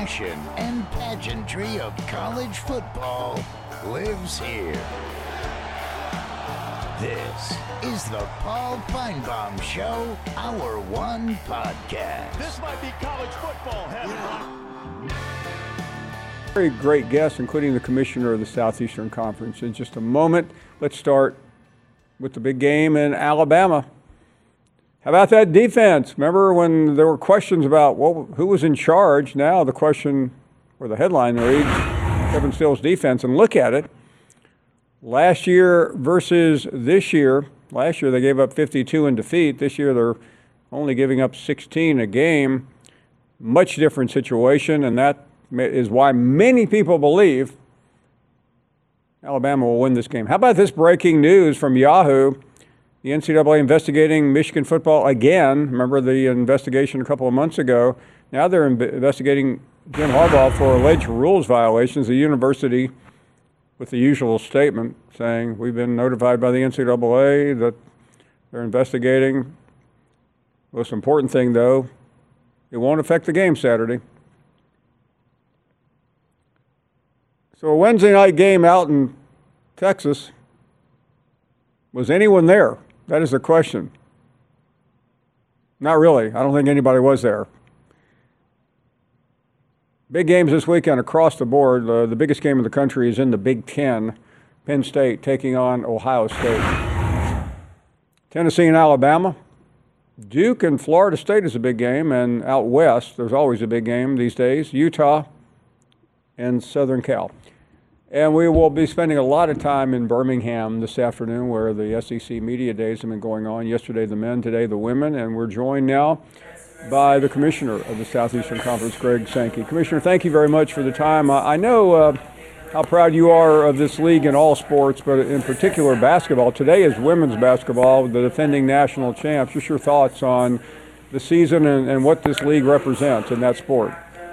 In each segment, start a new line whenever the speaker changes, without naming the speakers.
passion and pageantry of college football lives here. This is the Paul Feinbaum Show, Hour 1 podcast.
This might be college football heaven.
Very great guests, including the commissioner of the Southeastern Conference. In just a moment, let's start with the big game in Alabama. How about that defense? Remember when there were questions about who was in charge? Now the question, or the headline reads, Kevin Steele's defense. And look at it. Last year versus this year. Last year they gave up 52 in defeat. This year they're only giving up 16 a game. Much different situation, and that is why many people believe Alabama will win this game. How about this breaking news from Yahoo? The NCAA investigating Michigan football again. Remember the investigation a couple of months ago. Now they're investigating Jim Harbaugh for alleged rules violations. The university, with the usual statement, saying we've been notified by the NCAA that they're investigating. Most important thing, though, it won't affect the game Saturday. So a Wednesday night game out in Texas, was anyone there? That is the question. Not really. I don't think anybody was there. Big games this weekend across the board. The biggest game in the country is in the Big Ten. Penn State taking on Ohio State. Tennessee and Alabama. Duke and Florida State is a big game. And out west, there's always a big game these days. Utah and Southern Cal. And we will be spending a lot of time in Birmingham this afternoon where the SEC Media Days have been going on. Yesterday the men, today the women. And we're joined now by the commissioner of the Southeastern Conference, Greg Sankey. Commissioner, thank you very much for the time. I know how proud you are of this league in all sports, but in particular basketball. Today is women's basketball, the defending national champs. Just your thoughts on the season and what this league represents in that sport.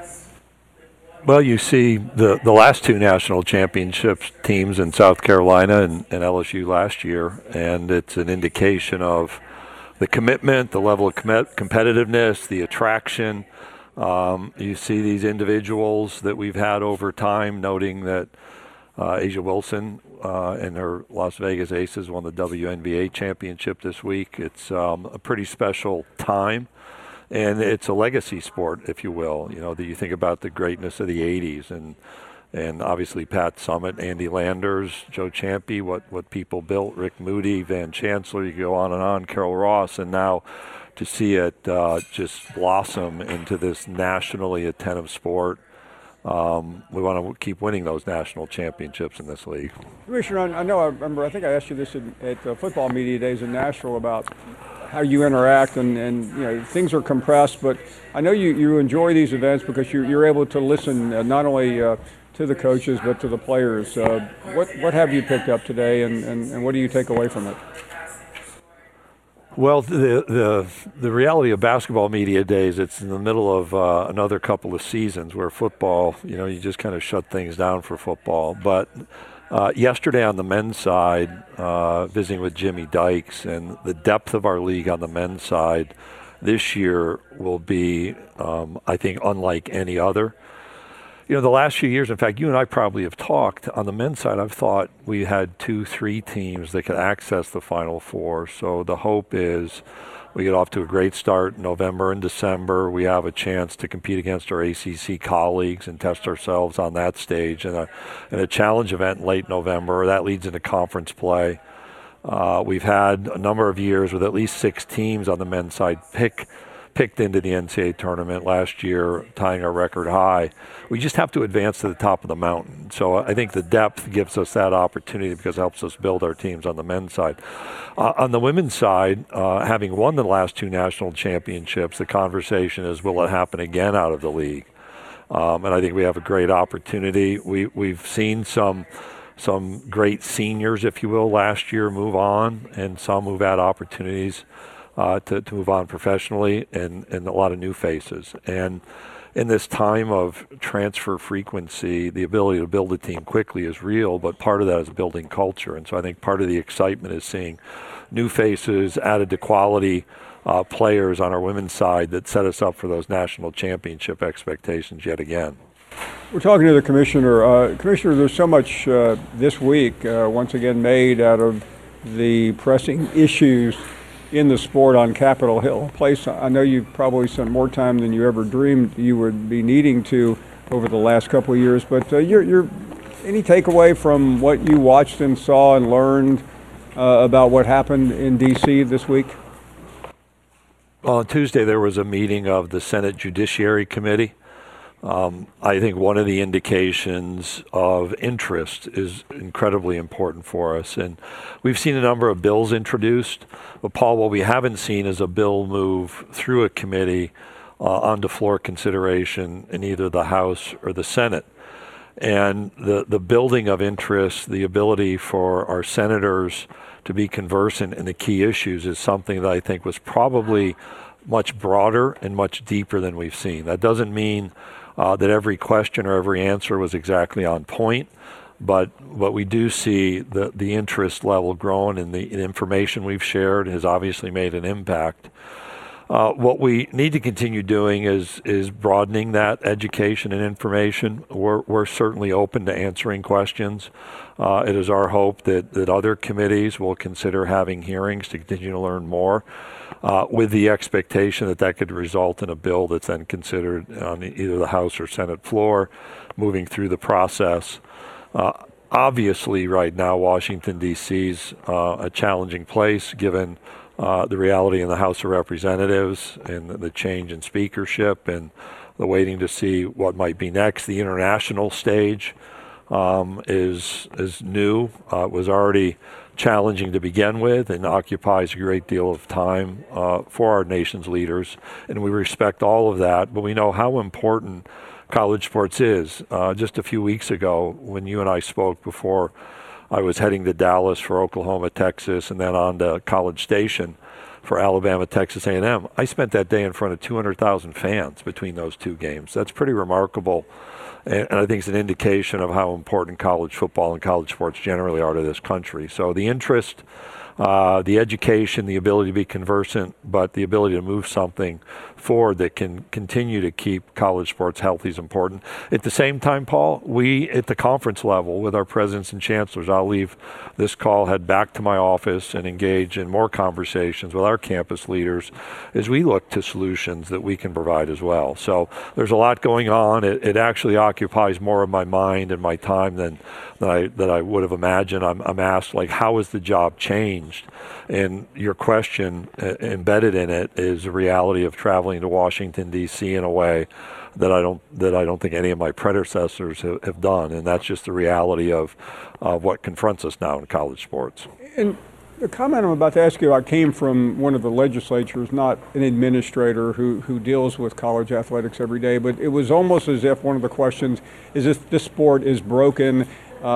Well, you see the last two national championships teams in South Carolina and LSU last year, and it's an indication of the commitment, the level of competitiveness, the attraction. You see these individuals that we've had over time, noting that A'ja Wilson and her Las Vegas Aces won the WNBA championship this week. It's a pretty special time. And it's a legacy sport, if you will. You know, that you think about the greatness of the 80s and obviously Pat Summitt, Andy Landers, Joe Ciampi, what people built, Rick Moody, Van Chancellor, you go on, Carol Ross, and now to see it just blossom into this nationally attentive sport. We want to keep winning those national championships in this league.
Commissioner, I think I asked you this at the football media days in Nashville about how you interact, and you know, things are compressed, but I know you enjoy these events because you're able to listen not only to the coaches but to the players. What have you picked up today, and what do you take away from it?
Well, the reality of basketball media days, it's in the middle of another couple of seasons where football, you know, you just kind of shut things down for football. But yesterday on the men's side, visiting with Jimmy Dykes, and the depth of our league on the men's side this year will be, I think, unlike any other. You know, the last few years, in fact, you and I probably have talked, on the men's side, I've thought we had 2-3 teams that could access the Final Four. So the hope is we get off to a great start in November and December. We have a chance to compete against our ACC colleagues and test ourselves on that stage. And a challenge event in late November, that leads into conference play. We've had a number of years with at least 6 teams on the men's side picked into the NCAA tournament last year, tying our record high. We just have to advance to the top of the mountain. So I think the depth gives us that opportunity because it helps us build our teams on the men's side. On the women's side, having won the last 2 national championships, the conversation is, will it happen again out of the league? And I think we have a great opportunity. We've seen some great seniors, if you will, last year move on, and some who've had opportunities to move on professionally, and a lot of new faces. And in this time of transfer frequency, the ability to build a team quickly is real, but part of that is building culture. And so I think part of the excitement is seeing new faces added to quality players on our women's side that set us up for those national championship expectations yet again.
We're talking to the commissioner. Commissioner, there's so much this week, once again, made out of the pressing issues in the sport on Capitol Hill, a place I know you've probably spent more time than you ever dreamed you would be needing to over the last couple of years. But any takeaway from what you watched and saw and learned about what happened in D.C. this week?
Well, on Tuesday there was a meeting of the Senate Judiciary Committee. I think one of the indications of interest is incredibly important for us. And we've seen a number of bills introduced. But Paul, what we haven't seen is a bill move through a committee onto floor consideration in either the House or the Senate. And the building of interest, the ability for our senators to be conversant in the key issues is something that I think was probably much broader and much deeper than we've seen. That doesn't mean that every question or every answer was exactly on point, but we do see the interest level growing, and the information we've shared has obviously made an impact. What we need to continue doing is broadening that education and information. We're certainly open to answering questions. It is our hope that other committees will consider having hearings to continue to learn more, with the expectation that could result in a bill that's then considered on either the House or Senate floor, moving through the process. Obviously, right now, Washington, D.C. is a challenging place given the reality in the House of Representatives and the change in speakership and the waiting to see what might be next. The international stage is new. It was already challenging to begin with and occupies a great deal of time for our nation's leaders. And we respect all of that, but we know how important college sports is. Just a few weeks ago, when you and I spoke before I was heading to Dallas for Oklahoma, Texas, and then on to College Station for Alabama, Texas A&M, I spent that day in front of 200,000 fans between those two games. That's pretty remarkable. And I think it's an indication of how important college football and college sports generally are to this country. So the interest, the education, the ability to be conversant, but the ability to move something forward that can continue to keep college sports healthy is important. At the same time, Paul, we at the conference level with our presidents and chancellors, I'll leave this call, head back to my office and engage in more conversations with our campus leaders as we look to solutions that we can provide as well. So there's a lot going on. It actually occupies more of my mind and my time than I would have imagined. I'm asked, like, how has the job changed? And your question embedded in it is the reality of traveling to Washington, D.C. in a way that I don't think any of my predecessors have done, and that's just the reality of what confronts us now in college sports.
And the comment I'm about to ask you about came from one of the legislatures, not an administrator who deals with college athletics every day, but it was almost as if one of the questions is if this sport is broken,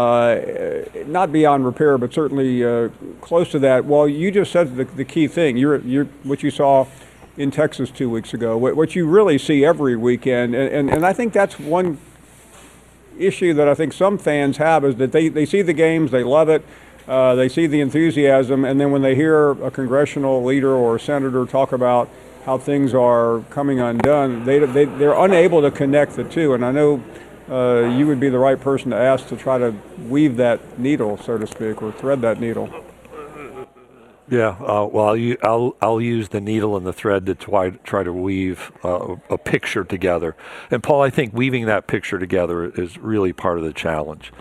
not beyond repair, but certainly close to that. Well, you just said the key thing. You're what you saw in Texas 2 weeks ago, what you really see every weekend, and I think that's one issue that I think some fans have, is that they see the games, they love it, they see the enthusiasm, and then when they hear a congressional leader or a senator talk about how things are coming undone, they're unable to connect the two. And I know you would be the right person to ask to try to weave that needle, so to speak, or thread that needle.
Yeah, well, I'll use the needle and the thread to try to weave a picture together. And Paul, I think weaving that picture together is really part of the challenge.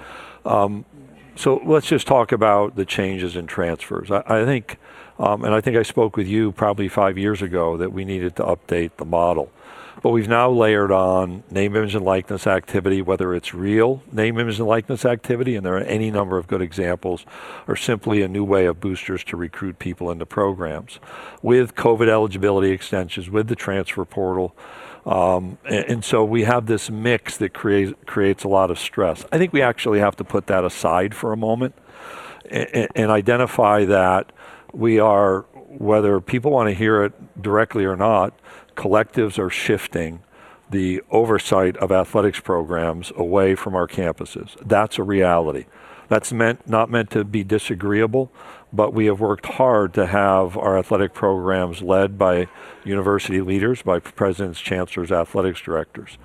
So let's just talk about the changes in transfers. I think, and I think I spoke with you probably 5 years ago, that we needed to update the model. But we've now layered on name, image, and likeness activity, whether it's real name, image, and likeness activity, and there are any number of good examples, or simply a new way of boosters to recruit people into programs. With COVID eligibility extensions, with the transfer portal, and so we have this mix that creates a lot of stress. I think we actually have to put that aside for a moment and identify that we are, whether people want to hear it directly or not, collectives are shifting the oversight of athletics programs away from our campuses. That's a reality. That's not meant to be disagreeable, but we have worked hard to have our athletic programs led by university leaders, by presidents, chancellors, athletics directors.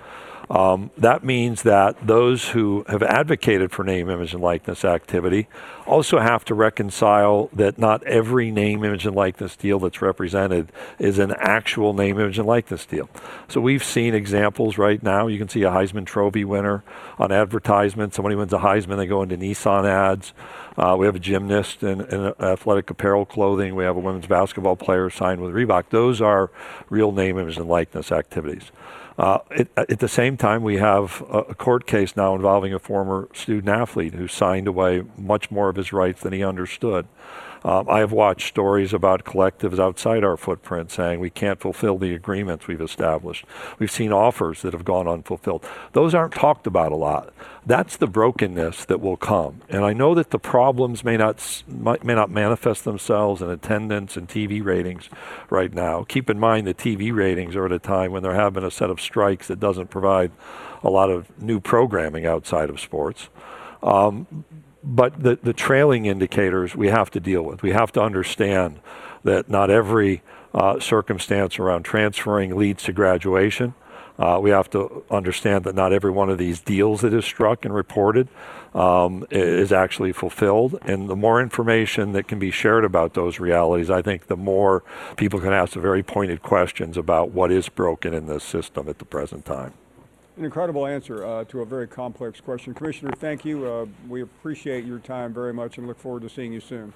That means that those who have advocated for name, image, and likeness activity also have to reconcile that not every name, image, and likeness deal that's represented is an actual name, image, and likeness deal. So we've seen examples right now. You can see a Heisman Trophy winner on advertisement. Somebody wins a Heisman, they go into Nissan ads. We have a gymnast in athletic apparel clothing. We have a women's basketball player signed with Reebok. Those are real name, image, and likeness activities. At the same time, we have a court case now involving a former student athlete who signed away much more of his rights than he understood. I have watched stories about collectives outside our footprint saying we can't fulfill the agreements we've established. We've seen offers that have gone unfulfilled. Those aren't talked about a lot. That's the brokenness that will come. And I know that the problems may not manifest themselves in attendance and TV ratings right now. Keep in mind that TV ratings are at a time when there have been a set of strikes that doesn't provide a lot of new programming outside of sports. But the trailing indicators we have to deal with. We have to understand that not every circumstance around transferring leads to graduation. We have to understand that not every one of these deals that is struck and reported is actually fulfilled. And the more information that can be shared about those realities, I think the more people can ask the very pointed questions about what is broken in this system at the present time.
An incredible answer to a very complex question. Commissioner, thank you. We appreciate your time very much and look forward to seeing you soon.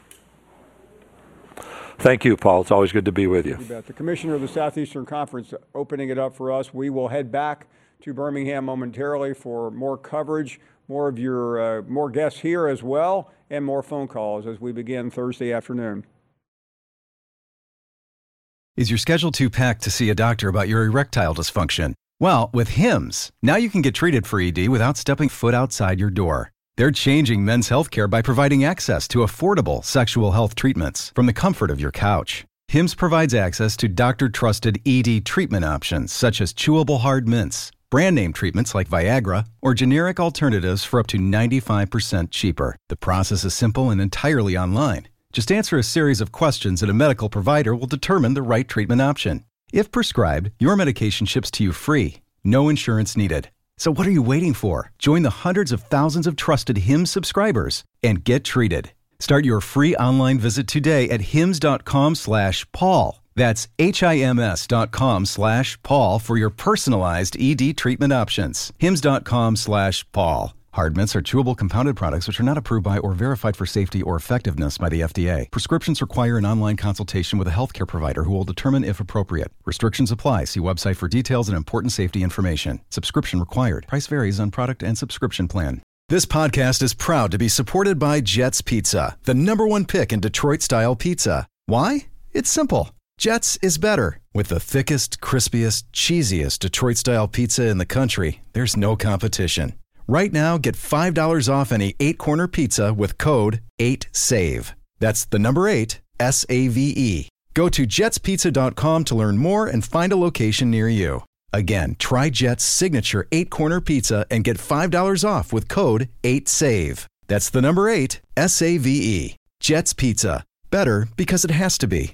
Thank you, Paul. It's always good to be with you.
You bet. The Commissioner of the Southeastern Conference opening it up for us. We will head back to Birmingham momentarily for more coverage, more of your more guests here as well, and more phone calls as we begin Thursday afternoon.
Is your schedule too packed to see a doctor about your erectile dysfunction? Well, with Hims, now you can get treated for ED without stepping foot outside your door. They're changing men's healthcare by providing access to affordable sexual health treatments from the comfort of your couch. Hims provides access to doctor-trusted ED treatment options such as chewable hard mints, brand name treatments like Viagra, or generic alternatives for up to 95% cheaper. The process is simple and entirely online. Just answer a series of questions and a medical provider will determine the right treatment option. If prescribed, your medication ships to you free. No insurance needed. So what are you waiting for? Join the hundreds of thousands of trusted Hims subscribers and get treated. Start your free online visit today at hims.com/Paul. That's HIMS.com/Paul for your personalized ED treatment options. hims.com/Paul. Hard mints are chewable compounded products which are not approved by or verified for safety or effectiveness by the FDA. Prescriptions require an online consultation with a healthcare provider who will determine if appropriate. Restrictions apply. See website for details and important safety information. Subscription required. Price varies on product and subscription plan. This podcast is proud to be supported by Jets Pizza, the #1 pick in Detroit-style pizza. Why? It's simple. Jets is better. With the thickest, crispiest, cheesiest Detroit-style pizza in the country, there's no competition. Right now, get $5 off any 8-corner pizza with code 8SAVE. That's the number 8, SAVE. Go to jetspizza.com to learn more and find a location near you. Again, try Jet's signature 8-corner pizza and get $5 off with code 8SAVE. That's the number 8, SAVE. Jet's Pizza. Better because it has to be.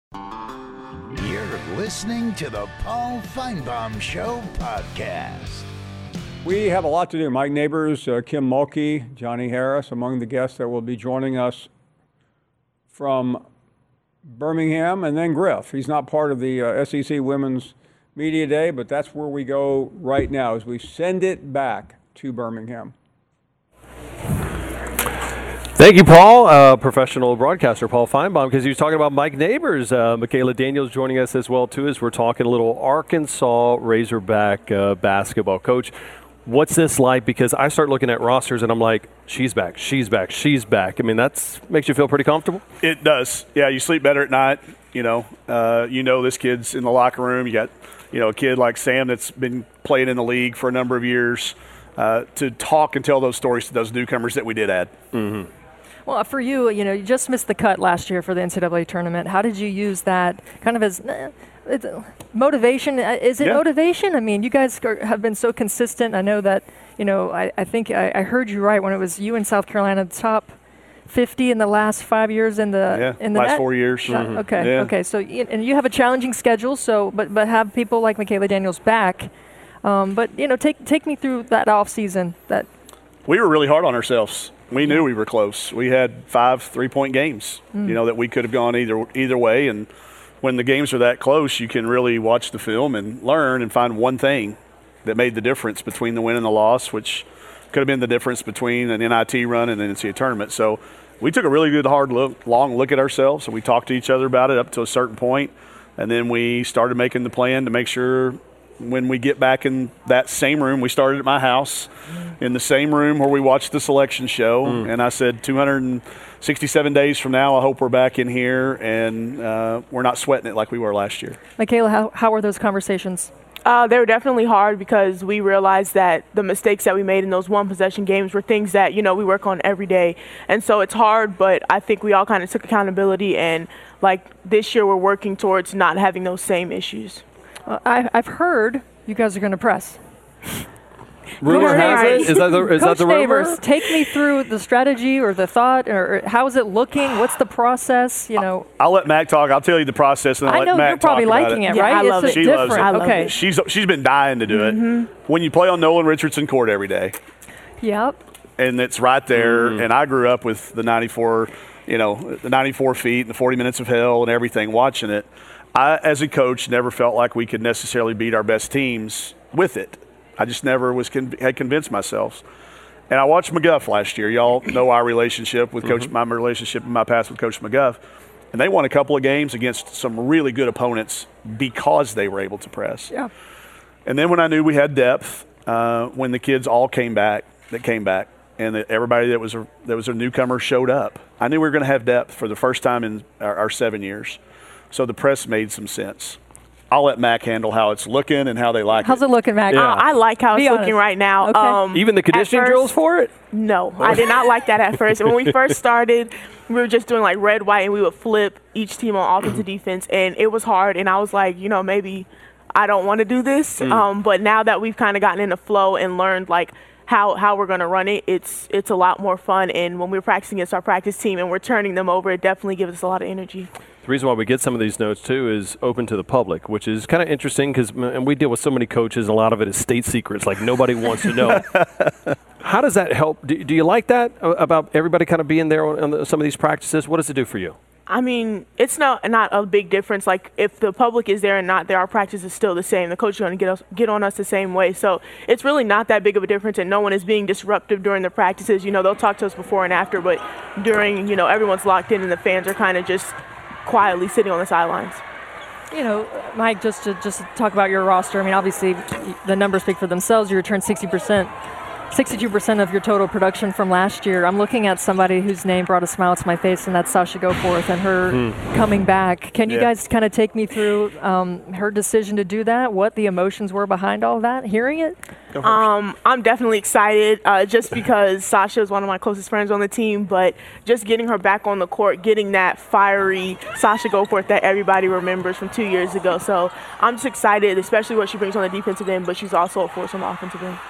You're listening to the Paul Feinbaum Show podcast.
We have a lot to do. Mike Neighbors, Kim Mulkey, Johnny Harris, among the guests that will be joining us from Birmingham, and then Griff. He's not part of the SEC Women's Media Day, but that's where we go right now as we send it back to Birmingham.
Thank you, Paul. Professional broadcaster Paul Feinbaum, because he was talking about Mike Neighbors. Michaela Daniels joining us as well, too, as we're talking a little Arkansas Razorback basketball. Coach, what's this like? Because I start looking at rosters and I'm like, she's back, she's back, she's back. I mean, that makes you feel pretty comfortable?
It does. Yeah, you sleep better at night. You know this kid's in the locker room. You got, a kid like Sam that's been playing in the league for a number of years to talk and tell those stories to those newcomers that we did add.
Mm-hmm. Well, for you, you just missed the cut last year for the NCAA tournament. How did you use that kind of as motivation? Is it motivation? I mean, you guys have been so consistent. I know that, I think I heard you right when it was you in South Carolina, top 50 in the last 5 years in the
last 4 years.
Mm-hmm. Okay. So and you have a challenging schedule. So, but have people like Michaela Daniels back. But take me through that off season. That
we were really hard on ourselves. We knew we were close. We had 5 3-point games, that we could have gone either way. And when the games are that close, you can really watch the film and learn and find one thing that made the difference between the win and the loss, which could have been the difference between an NIT run and an NCAA tournament. So we took a really good, long look at ourselves, and we talked to each other about it up to a certain point, and then we started making the plan to make sure when we get back in that same room, we started at my house, in the same room where we watched the selection show, and I said 267 days from now, I hope we're back in here, and we're not sweating it like we were last year.
Michaela, how were those conversations?
They were definitely hard because we realized that the mistakes that we made in those one-possession games were things that, we work on every day. And so it's hard, but I think we all kind of took accountability, and this year we're working towards not having those same issues.
I've heard you guys are going to press.
Rumor has it. Is that the rumor?
Neighbors, take me through the strategy or the thought, or how is it looking? What's the process?
I'll let Mac talk. I'll tell you the process, and
I know
Mac
you're probably liking it,
Yeah,
right?
I love
it's
it.
She
different.
loves it.
I love
Okay.
it.
She's been dying to do it. When you play on Nolan Richardson Court every day,
Yep.
and it's right there. And I grew up with the 94, the 94 feet and the 40 minutes of hell and everything, watching it. I, as a coach, never felt like we could necessarily beat our best teams with it. I just never had convinced myself. And I watched McGuff last year. Y'all know our relationship with Coach, my relationship in my past with Coach McGuff. And they won a couple of games against some really good opponents because they were able to press.
Yeah.
And then when I knew we had depth, when the kids all came back, and that everybody that was a newcomer showed up, I knew we were going to have depth for the first time in our 7 years. So the press made some sense. I'll let Mac handle how it's looking and how they like
How's it looking, Mac?
Yeah.
I like how it's looking right now.
Okay.
Even the conditioning drills for it?
No, I did not like that at first. When we first started, we were just doing red, white, and we would flip each team on offense and defense, and it was hard. And I was like, maybe I don't want to do this. But now that we've kind of gotten in the flow and learned how we're going to run it, it's a lot more fun. And when we're practicing against our practice team and we're turning them over, it definitely gives us a lot of energy.
The reason why we get some of these notes, too, is open to the public, which is kind of interesting because we deal with so many coaches, and a lot of it is state secrets, nobody wants to know. How does that help? Do you like that about everybody kind of being there on some of these practices? What does it do for you?
I mean, it's not a big difference. If the public is there and not there, our practice is still the same. The coach is going to get on us the same way. So it's really not that big of a difference, and no one is being disruptive during the practices. They'll talk to us before and after, but during, everyone's locked in and the fans are kind of just quietly sitting on the sidelines.
Mike, just to talk about your roster, I mean, obviously the numbers speak for themselves. You returned 62% of your total production from last year. I'm looking at somebody whose name brought a smile to my face, and that's Sasha Goforth and her coming back. Can you guys kind of take me through her decision to do that, what the emotions were behind all that, hearing it?
I'm definitely excited just because Sasha is one of my closest friends on the team, but just getting her back on the court, getting that fiery Sasha Goforth that everybody remembers from 2 years ago. So I'm just excited, especially what she brings on the defensive end, but she's also a force on the offensive end.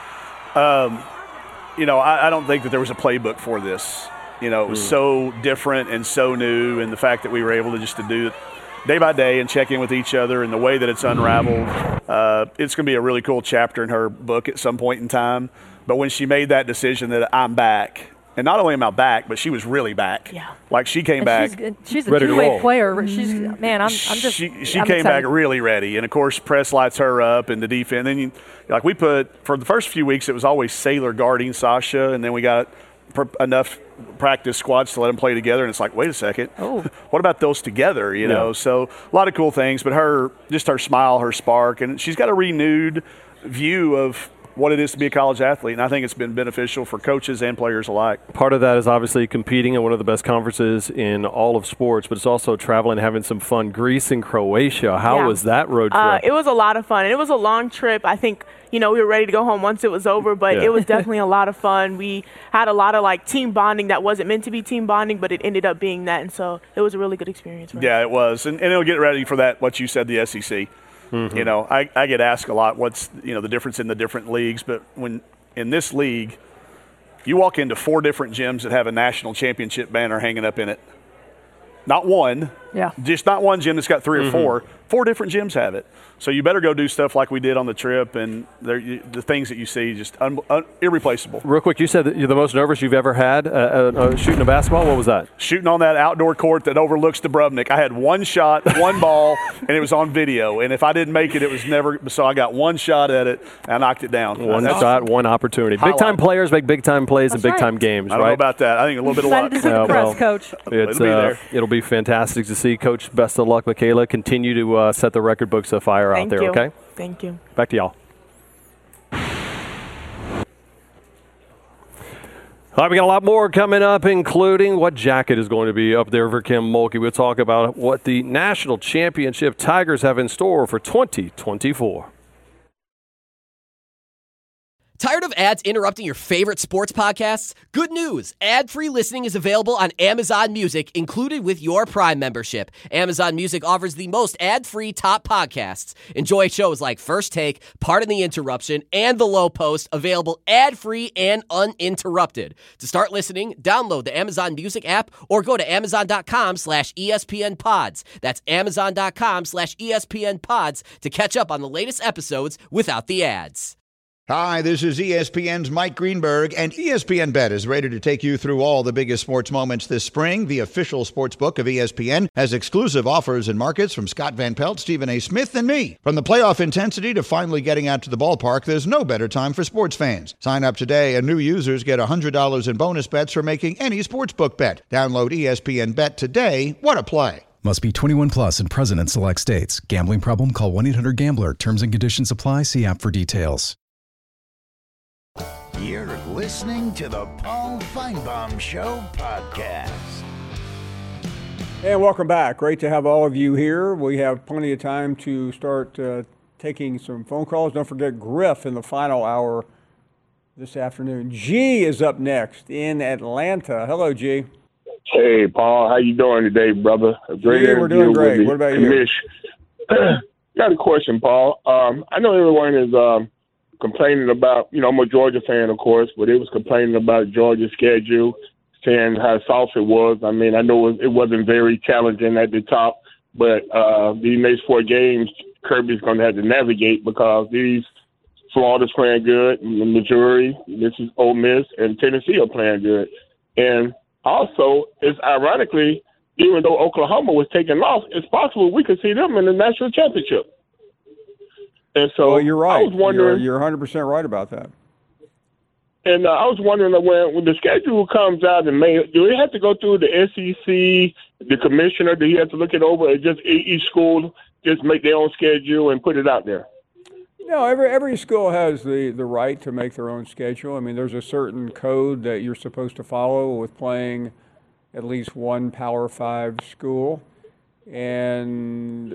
I don't think that there was a playbook for this. It was so different and so new, and the fact that we were able to do it day by day and check in with each other and the way that it's unraveled. It's going to be a really cool chapter in her book at some point in time. But when she made that decision that I'm back, and not only am I back, but she was really back.
Yeah.
She came back.
She's a
ready to
two-way
roll.
player. She's I'm just.
She
I'm
came back
excited.
really ready, and of course, press lights her up, and the defense. And then we put for the first few weeks, it was always Saylor guarding Sasha, and then we got enough practice squads to let them play together, and it's wait a second, what about those together? So a lot of cool things, but her smile, her spark, and she's got a renewed view of what it is to be a college athlete, and I think it's been beneficial for coaches and players alike.
Part of that is obviously competing at one of the best conferences in all of sports, but it's also traveling, having some fun. Greece and Croatia, how was that road trip?
It was a lot of fun, and it was a long trip. I think, we were ready to go home once it was over, but it was definitely a lot of fun. We had a lot of team bonding that wasn't meant to be team bonding, but it ended up being that, and so it was a really good experience for us.
Yeah, it was, and it'll get ready for that, what you said, the SEC. I get asked a lot what's the difference in the different leagues, but when in this league, you walk into 4 different gyms that have a national championship banner hanging up in it. Not one,
Yeah.
Just not one gym that's got 3 or 4. 4 different gyms have it. So you better go do stuff like we did on the trip, and the things that you see just irreplaceable.
Real quick, you said that you're the most nervous you've ever had shooting a basketball. What was that?
Shooting on that outdoor court that overlooks Dubrovnik. I had one shot, one ball, and it was on video. And if I didn't make it, it was never – so I got one shot at it, and I knocked it down.
One shot, one opportunity. Big-time players make big-time plays in big-time games, right?
I don't know about that. I think a little bit of luck.
Excited to see the press, Coach.
It'll be there. It'll be fantastic to see. Coach, best of luck, Michaela. Continue to set the record books afire out there, okay?
Thank you.
Back to y'all. All right, we got a lot more coming up, including what jacket is going to be up there for Kim Mulkey. We'll talk about what the National Championship Tigers have in store for 2024.
Tired of ads interrupting your favorite sports podcasts? Good news! Ad-free listening is available on Amazon Music, included with your Prime membership. Amazon Music offers the most ad-free top podcasts. Enjoy shows like First Take, Pardon the Interruption, and The Low Post, available ad-free and uninterrupted. To start listening, download the Amazon Music app or go to amazon.com/ESPNpods. That's amazon.com/ESPNpods to catch up on the latest episodes without the ads.
Hi, this is ESPN's Mike Greenberg, and ESPN Bet is ready to take you through all the biggest sports moments this spring. The official sports book of ESPN has exclusive offers and markets from Scott Van Pelt, Stephen A. Smith, and me. From the playoff intensity to finally getting out to the ballpark, there's no better time for sports fans. Sign up today, and new users get $100 in bonus bets for making any sportsbook bet. Download ESPN Bet today. What a play.
Must be 21 plus and present in select states. Gambling problem? Call 1-800-GAMBLER. Terms and conditions apply. See app for details.
You're listening to the Paul Feinbaum Show podcast.
And welcome back. Great to have all of you here. We have plenty of time to start taking some phone calls. Don't forget Griff in the final hour this afternoon. G is up next in Atlanta. Hello, G.
Hey, Paul. How you doing today, brother?
We're doing great. What about you?
Got a question, Paul. I know everyone is complaining about, I'm a Georgia fan, of course, but it was complaining about Georgia's schedule, saying how soft it was. I mean, I know it wasn't very challenging at the top, but these next 4 games, Kirby's going to have to navigate because Florida's playing good, Missouri, this is Ole Miss, and Tennessee are playing good. And also, it's ironically, even though Oklahoma was taking loss, it's possible we could see them in the national championship. And so
well, you're right.
I was wondering,
you're 100% right about that.
And I was wondering when the schedule comes out in May, do we have to go through the SEC, the commissioner? Do he have to look it over, or just each school just make their own schedule and put it out there?
No, every school has the right to make their own schedule. I mean, there's a certain code that you're supposed to follow with playing at least one Power 5 school, and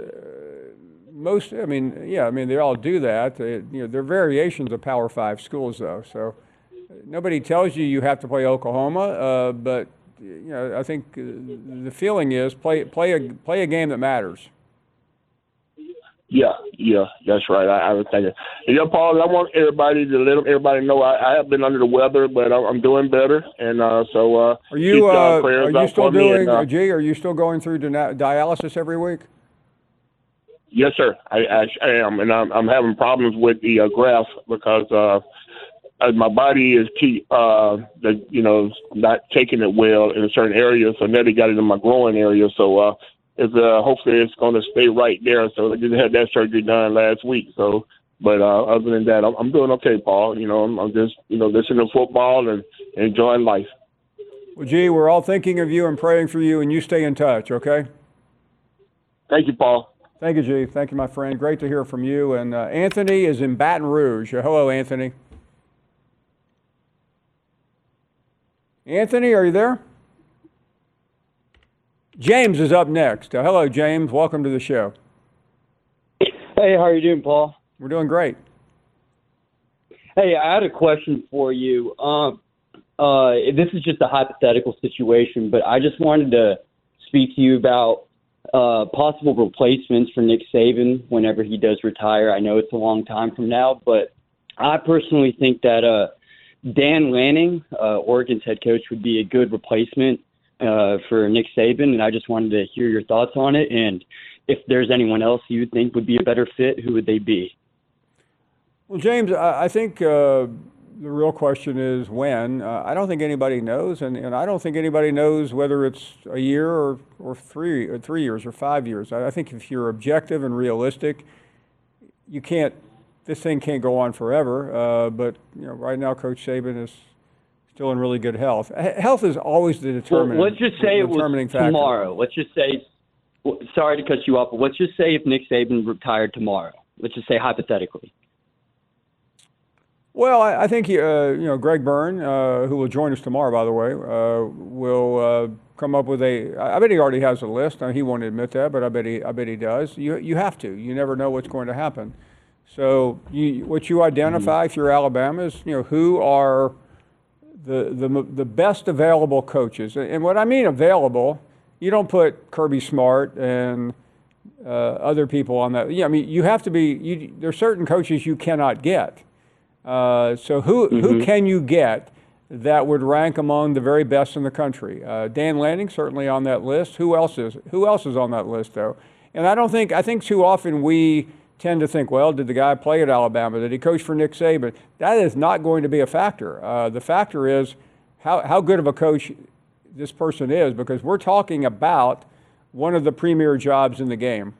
they all do that. They're variations of Power 5 schools, though. So nobody tells you have to play Oklahoma, but I think the feeling is play a game that matters.
Yeah, that's right. I was thinking. And Paul, I want everybody to let everybody know I have been under the weather, but I'm doing better. And
are you still doing? Are you still going through dialysis every week?
Yes, sir. I am, and I'm having problems with the graft because my body is not taking it well in a certain area. So now they got it in my groin area. So hopefully it's going to stay right there. So I just had that surgery done last week. So, but other than that, I'm doing okay, Paul. I'm just listening to football and enjoying life.
Well, gee, we're all thinking of you and praying for you, and you stay in touch, okay?
Thank you, Paul.
Thank you, G. Thank you, my friend. Great to hear from you. And Anthony is in Baton Rouge. Hello, Anthony. Anthony, are you there? James is up next. Hello, James. Welcome to the show.
Hey, how are you doing, Paul?
We're doing great.
Hey, I had a question for you. This is just a hypothetical situation, but I just wanted to speak to you about possible replacements for Nick Saban whenever he does retire. I know it's a long time from now, but I personally think that Dan Lanning, Oregon's head coach, would be a good replacement for Nick Saban, and I just wanted to hear your thoughts on it. And if there's anyone else you think would be a better fit, who would they be?
Well, James, I think the real question is when. I don't think anybody knows, and I don't think anybody knows whether it's a year or 3 years or 5 years. I think if you're objective and realistic, this thing can't go on forever. But right now, Coach Saban is still in really good health. Health is always the determining.
Well, let's just say it was
factor.
tomorrow. Let's just say. Sorry to cut you off, but let's just say if Nick Saban retired tomorrow. Let's just say hypothetically.
Well, I think Greg Byrne, who will join us tomorrow, by the way, will come up with I bet he already has a list. He won't admit that, but I bet he does. You have to. You never know what's going to happen. So what you identify if you're Alabama is who are the best available coaches. And what I mean available, you don't put Kirby Smart and other people on that. You have to be. There are certain coaches you cannot get. So who can you get that would rank among the very best in the country? Dan Lanning certainly on that list. Who else is on that list though? And I think too often we tend to think, well, did the guy play at Alabama? Did he coach for Nick Saban? That is not going to be a factor. The factor is how good of a coach this person is, because we're talking about one of the premier jobs in the game.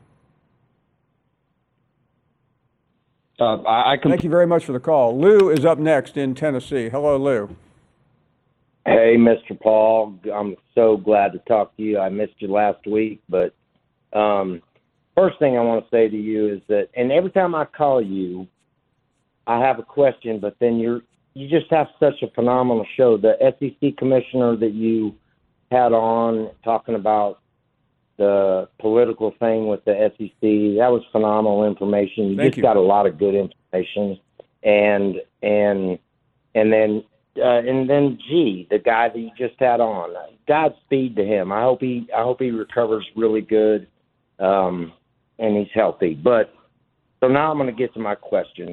Thank you very much for the call. Lou is up next in Tennessee. Hello, Lou.
Hey, Mr. Paul. I'm so glad to talk to you. I missed you last week, but first thing I want to say to you is that, and every time I call you, I have a question, but then you just have such a phenomenal show. The SEC commissioner that you had on talking about the political thing with the SEC, that was phenomenal information. You got a lot of good information, and then G, the guy that you just had on, Godspeed to him. I hope he recovers really good, and he's healthy. But so now I'm going to get to my question.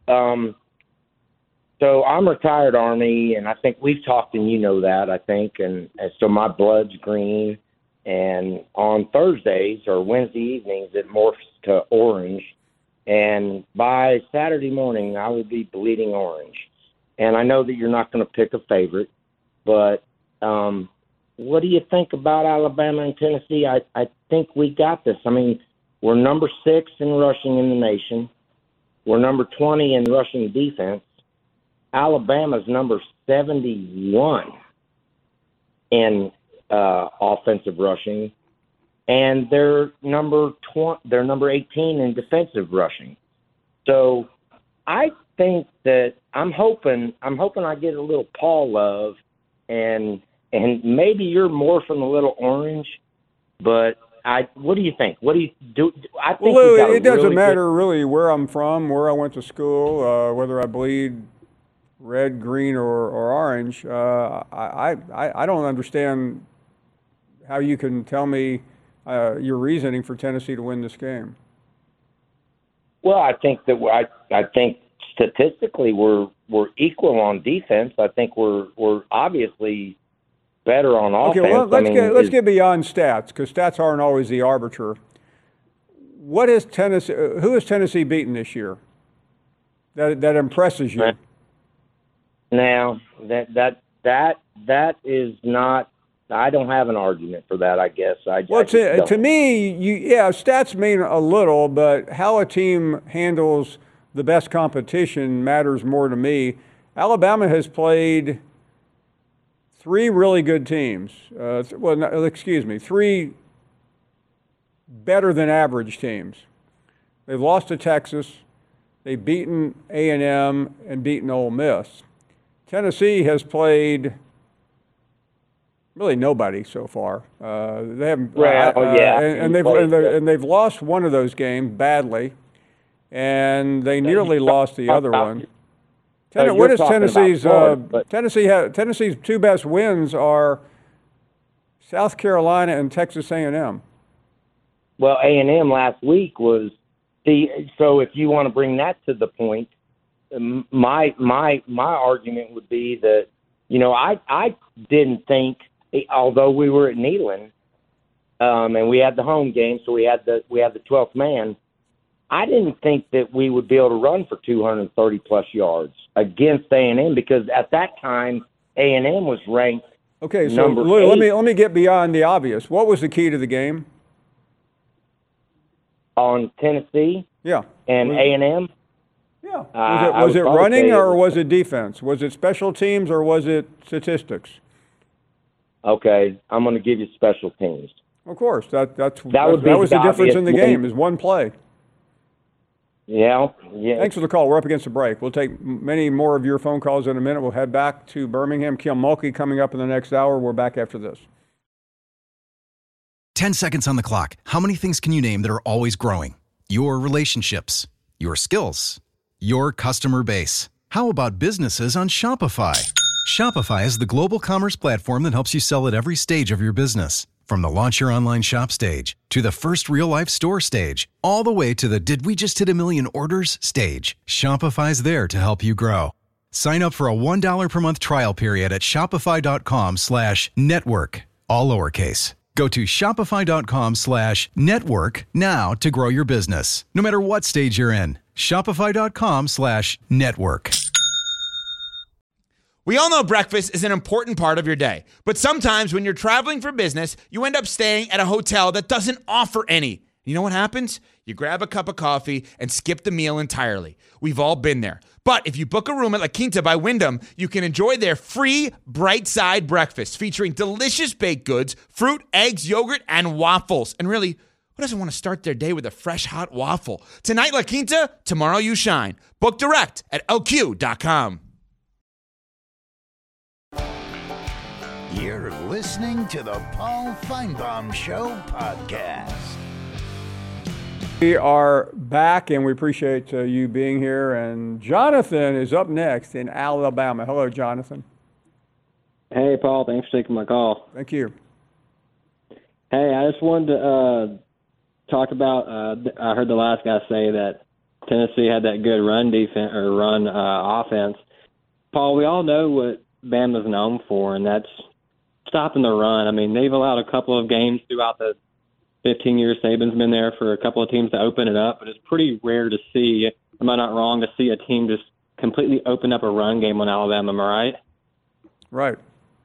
So I'm retired Army, and I think we've talked, and you know that, I think, and so my blood's green. And on Thursdays or Wednesday evenings, it morphs to orange. And by Saturday morning, I will be bleeding orange. And I know that you're not going to pick a favorite, but what do you think about Alabama and Tennessee? I think we got this. I mean, we're number 6 in rushing in the nation. We're number 20 in rushing defense. Alabama's number 71 in offensive rushing, and they're number 18 in defensive rushing. So I think that I'm hoping I get a little Paul love, and maybe you're more from the little orange, but what do you think? What do you do? I think
it doesn't matter really where I'm from, where I went to school, whether I bleed red, green, or orange. I don't understand how you can tell me your reasoning for Tennessee to win this game.
Well, I think statistically we're equal on defense. I think we're obviously better on offense.
Okay, well, let's get beyond stats, because stats aren't always the arbiter. Who has Tennessee beaten this year that impresses you?
Now that is not. I don't have an argument for that, I guess. To
me, stats mean a little, but how a team handles the best competition matters more to me. Alabama has played 3 really good teams. 3 better than average teams. They've lost to Texas. They've beaten A&M and beaten Ole Miss. Tennessee has played really nobody so far. They haven't, and they've lost one of those games badly, and they nearly lost the other one. What is Tennessee's? Tennessee's 2 best wins are South Carolina and Texas A&M.
Well, A&M last week was so if you want to bring that to the point, my argument would be that I didn't think although we were at Neyland, and we had the home game, so we had the 12th man, I didn't think that we would be able to run for 230-plus yards against A&M because at that time, A&M was ranked
Okay, so
number
let
8
me get beyond the obvious. What was the key to the game?
on Tennessee
Yeah.
and A&M.
Yeah.
I
Was
would
it
probably
running
say
or was it defense? Was it special teams or was it statistics?
Okay, I'm going to give you special teams.
Of course, that was the
the
difference in the
obvious
game is one play.
Yeah.
Thanks for the call. We're up against the break. We'll take many more of your phone calls in a minute. We'll head back to Birmingham. Kim Mulkey coming up in the next hour. We're back after this.
10 seconds on the clock. How many things can you name that are always growing? Your relationships, your skills, your customer base. How about businesses on Shopify? Shopify is the global commerce platform that helps you sell at every stage of your business. From the launch your online shop stage, to the first real-life store stage, all the way to the did we just hit a million orders stage, Shopify's there to help you grow. Sign up for a $1 per month trial period at shopify.com/network, all lowercase. Go to shopify.com/network now to grow your business, no matter what stage you're in. Shopify.com/network.
We all know breakfast is an important part of your day, but sometimes when you're traveling for business, you end up staying at a hotel that doesn't offer any. You know what happens? You grab a cup of coffee and skip the meal entirely. We've all been there. But if you book a room at La Quinta by Wyndham, you can enjoy their free Bright Side breakfast featuring delicious baked goods, fruit, eggs, yogurt, and waffles. And really, who doesn't want to start their day with a fresh, hot waffle? Tonight, La Quinta, tomorrow you shine. Book direct at lq.com.
You're listening to the Paul Feinbaum Show podcast.
We are back, and we appreciate you being here. And Jonathan is up next in Alabama. Hello, Jonathan.
Hey, Paul. Thanks for taking my call.
Thank you.
Hey, I just wanted to talk about. I heard the last guy say that Tennessee had that good run defense or run offense. Paul, we all know what Bama's known for, and that's stopping the run. I mean, they've allowed a couple of games throughout the 15 years Saban's been there for a couple of teams to open it up, but it's pretty rare to see, am I not wrong, to see a team just completely open up a run game on Alabama, am I right?
Right.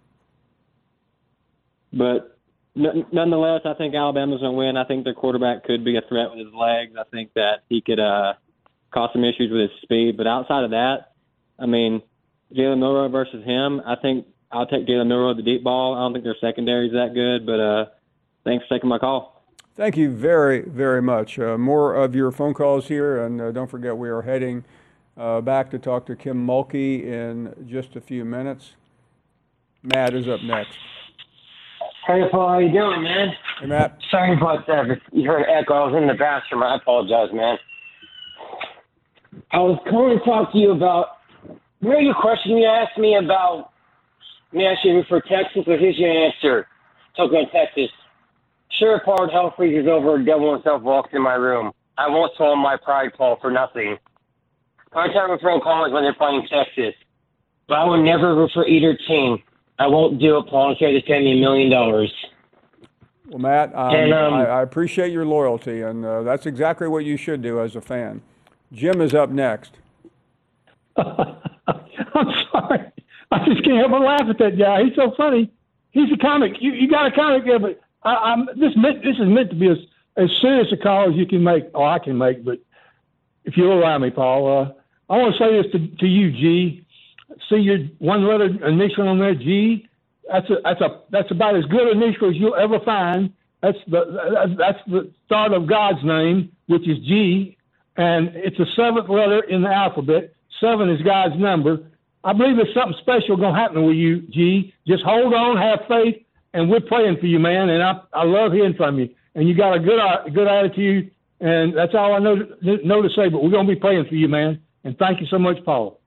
But nonetheless, I think Alabama's going to win. I think their quarterback could be a threat with his legs. I think that he could cause some issues with his speed. But outside of that, I mean, Jalen Milroe versus him, I think I'll take Jalen Milroe the deep ball. I don't think their secondary is that good, but thanks for taking my call.
Thank you very, very much. More of your phone calls here, and don't forget we are heading back to talk to Kim Mulkey in just a few minutes. Matt is up next.
Hey, Paul, how you doing, man?
Hey, Matt.
Sorry about that. If you heard echo, I was in the bathroom. I apologize, man. I was calling to talk to you about, remember your question you asked me about me asking you for Texas, or here's your answer. Talk about Texas. Sure, Paul, hell freezes over, devil himself walks in my room. I won't swallow my pride, Paul, for nothing. My time to throw calls when they're playing Texas. But I will never root for either team. I won't do it, Paul, until they send me $1 million.
Well, Matt, I appreciate your loyalty, and that's exactly what you should do as a fan. Jim is up next.
I'm sorry. I just can't help but laugh at that guy. He's so funny. He's a comic. You got a comic there, but this is meant to be as serious a call as you can make, or I can make. But if you'll allow me, Paul, I want to say this to you, G. See your one-letter initial on there, G. That's about as good an initial as you'll ever find. That's the start of God's name, which is G, and it's the 7th letter in the alphabet. 7 is God's number. I believe there's something special going to happen with you, G. Just hold on, have faith, and we're praying for you, man. And I love hearing from you. And you got a good attitude, and that's all I know to say. But we're going to be praying for you, man. And thank you so much, Paul.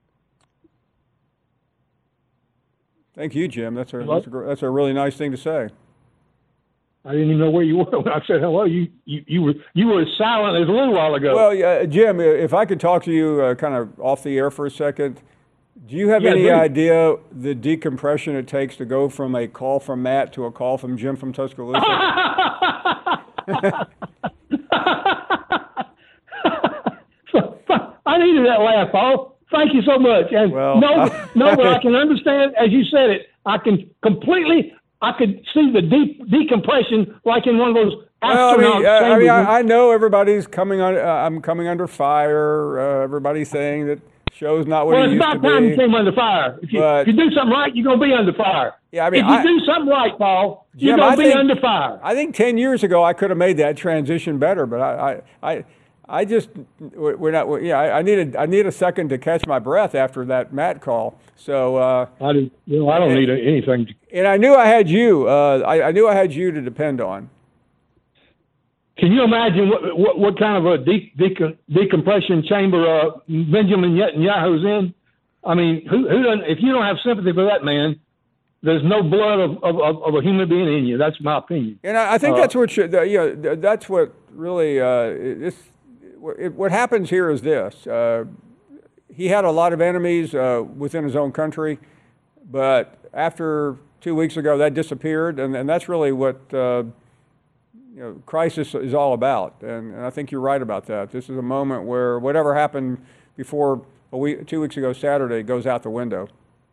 Thank you, Jim. That's a really nice thing to say.
I didn't even know where you were when I said hello. You were silent as a little while ago.
Well, Jim, if I could talk to you kind of off the air for a second. Do you have any idea the decompression it takes to go from a call from Matt to a call from Jim from Tuscaloosa?
I needed that laugh, Paul. Thank you so much. And but I can understand, as you said it, I could see the decompression like in one of those astronaut chambers.
I know everybody's coming on. I'm coming under fire. Everybody's saying that show's not what it used to be.
Well, it's about time you came under fire. If you do something right, you're going to be under fire.
Yeah, I mean,
if you do something right, Paul, you're going to be under fire.
I think 10 years ago I could have made that transition better, but I just we're not. Yeah, I need a second to catch my breath after that Matt call. So
I don't need anything.
And I knew I had you. I knew I had you to depend on.
Can you imagine what kind of a decompression chamber Benjamin Netanyahu's in? I mean, who doesn't, if you don't have sympathy for that man, there's no blood of a human being in you. That's my opinion.
And I think that's what that's what really what happens here is this. He had a lot of enemies within his own country, but after 2 weeks ago, that disappeared, and that's really what crisis is all about. And I think you're right about that. This is a moment where whatever happened before 2 weeks ago Saturday goes out the window.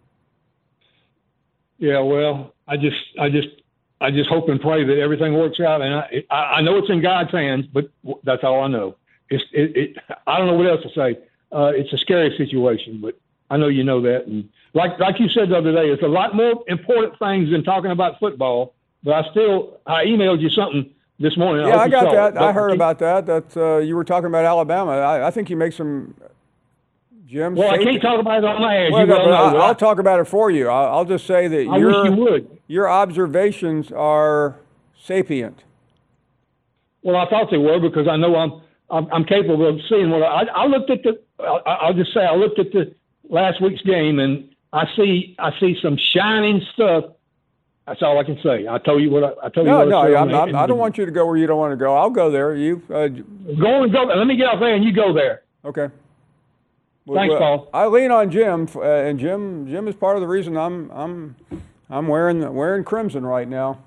Yeah, well, I just hope and pray that everything works out. And I know it's in God's hands, but that's all I know. I don't know what else to say. It's a scary situation, but I know you know that. And like you said the other day, it's a lot more important things than talking about football. But I emailed you something this morning.
Yeah, I got that. I heard about that. That you were talking about Alabama. I think you make some. Jim.
Well, I can't talk about it on my air.
I'll talk about it for you. I'll just say that
I wish you would.
Your observations are sapient.
Well, I thought they were because I know I'm capable of seeing what I looked at I'll just say I looked at the last week's game and I see some shining stuff. That's all I can say. I told you what I told you.
I don't want you to go where you don't want to go. I'll go there. You
go. Let me get off there and you go there.
Okay.
Thanks, Paul.
I lean on Jim, and Jim is part of the reason I'm wearing crimson right now.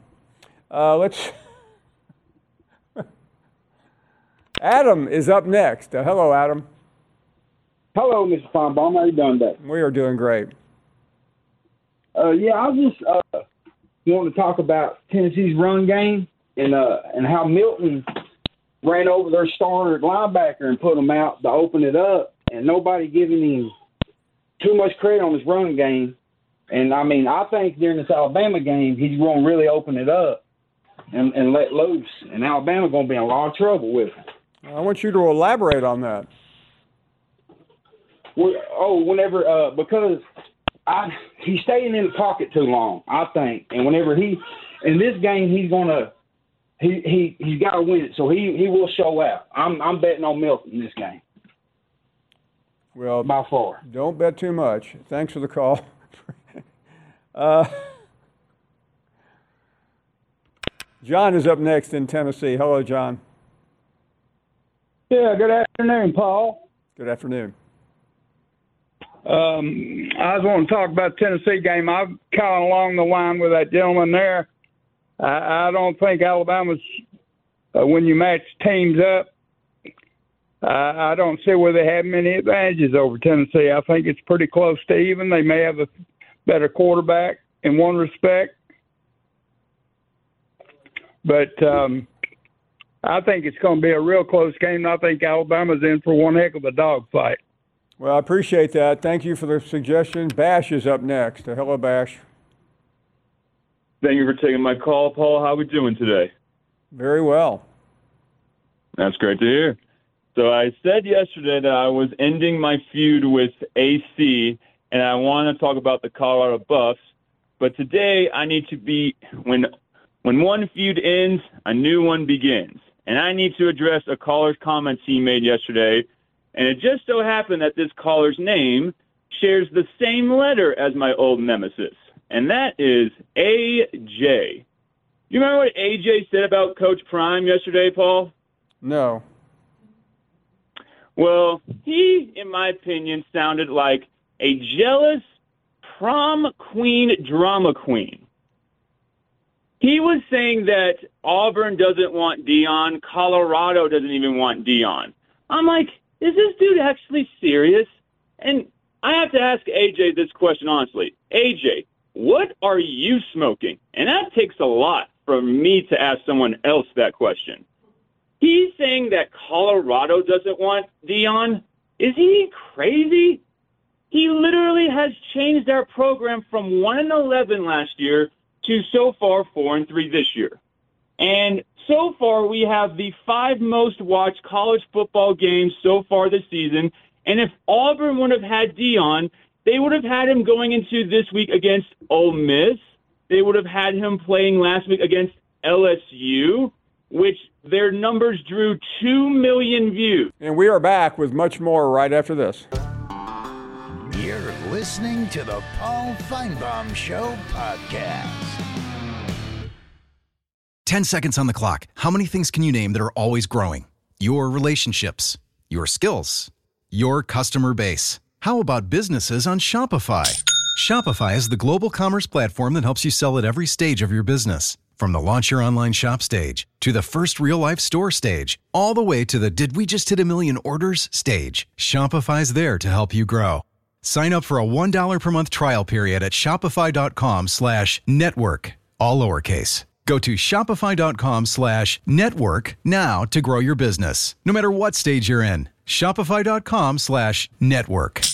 Adam is up next. Hello, Adam.
Hello, Mr. Feinbaum. How you doing today?
We are doing great.
I was just wanting to talk about Tennessee's run game and how Milton ran over their starter linebacker and put him out to open it up. And nobody giving him too much credit on his run game. And, I mean, I think during this Alabama game, he's going to really open it up and let loose. And Alabama's going to be in a lot of trouble with him.
I want you to elaborate on that.
Because he's staying in the pocket too long, I think. And whenever in this game, he's got to win it. So he will show out. I'm betting on Milton in this game.
Well,
by far.
Don't bet too much. Thanks for the call. John is up next in Tennessee. Hello, John.
Yeah, good afternoon, Paul.
Good afternoon.
I was wanting to talk about the Tennessee game. I'm kind of along the line with that gentleman there. I don't think Alabama's, when you match teams up, I don't see where they have many advantages over Tennessee. I think it's pretty close to even. They may have a better quarterback in one respect. But I think it's going to be a real close game, and I think Alabama's in for one heck of a dogfight.
Well, I appreciate that. Thank you for the suggestion. Bash is up next. Hello, Bash.
Thank you for taking my call, Paul. How are we doing today?
Very well.
That's great to hear. So I said yesterday that I was ending my feud with AC, and I want to talk about the Colorado Buffs. But today I need to be when one feud ends, a new one begins. And I need to address a caller's comments he made yesterday. And it just so happened that this caller's name shares the same letter as my old nemesis, and that is AJ. You remember what AJ said about Coach Prime yesterday, Paul?
No.
Well, he, in my opinion, sounded like a jealous prom queen drama queen. He was saying that Auburn doesn't want Deion, Colorado doesn't even want Deion. I'm like, is this dude actually serious? And I have to ask AJ this question honestly. AJ, what are you smoking? And that takes a lot for me to ask someone else that question. He's saying that Colorado doesn't want Deion. Is he crazy? He literally has changed our program from 1-11 last year to so far 4-3 this year. And so far we have the 5 most watched college football games so far this season. And if Auburn would have had Deion, they would have had him going into this week against Ole Miss. They would have had him playing last week against LSU, which their numbers drew 2 million views.
And we are back with much more right after this.
You're listening to the Paul Feinbaum Show podcast.
10 seconds on the clock. How many things can you name that are always growing? Your relationships, your skills, your customer base. How about businesses on Shopify? Shopify is the global commerce platform that helps you sell at every stage of your business. From the launch your online shop stage, to the first real-life store stage, all the way to the did we just hit a million orders stage, Shopify's there to help you grow. Sign up for a $1 per month trial period at shopify.com/network, all lowercase. Go to shopify.com/network now to grow your business, no matter what stage you're in. Shopify.com/network.